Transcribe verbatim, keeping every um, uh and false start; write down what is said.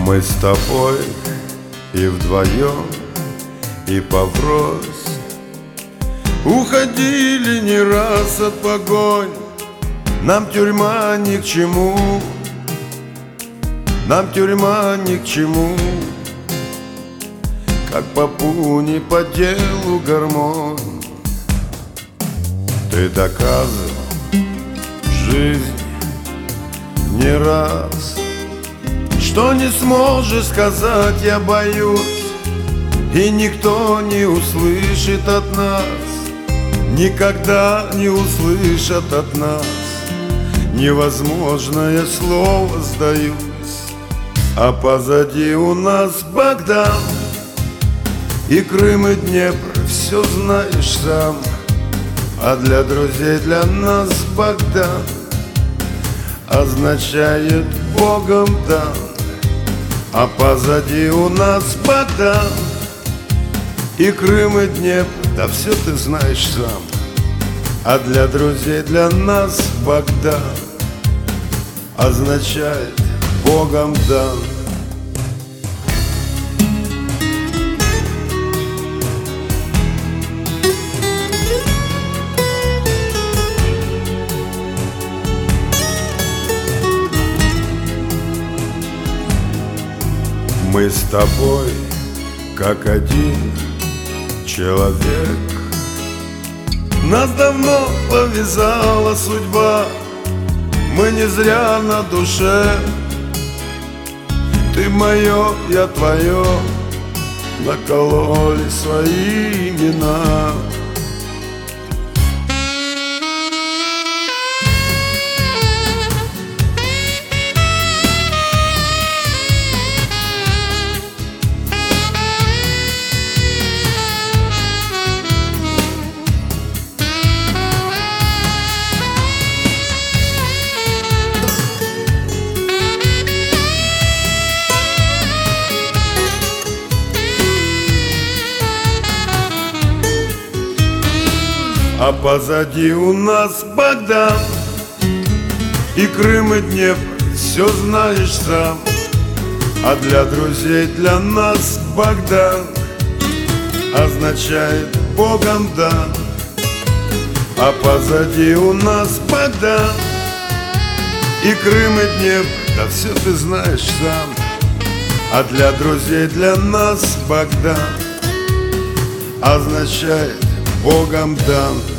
Мы с тобой и вдвоем, и поврось уходили не раз от погонь. Нам тюрьма ни к чему, нам тюрьма ни к чему, как попу не по делу гармонь. Ты доказывал жизнь не раз, что не сможешь сказать, я боюсь, и никто не услышит от нас, никогда не услышат от нас. Невозможное слово сдаюсь, а позади у нас Богдан и Крым, и Днепр, все знаешь сам. А для друзей, для нас Богдан означает Богом дан. А позади у нас Богдан и Крым, и Днепр, да все ты знаешь сам. А для друзей, для нас Богдан означает Богом дан. Мы с тобой как один человек, нас давно повязала судьба, мы не зря на душе. Ты мое, я твое, накололи свои имена. А позади у нас Богдан и Крым, и Днепр, все знаешь сам. А для друзей, для нас Богдан означает Богом дан. А позади у нас Богдан и Крым, и Днепр, да все ты знаешь сам. А для друзей, для нас Богдан означает Богом дан.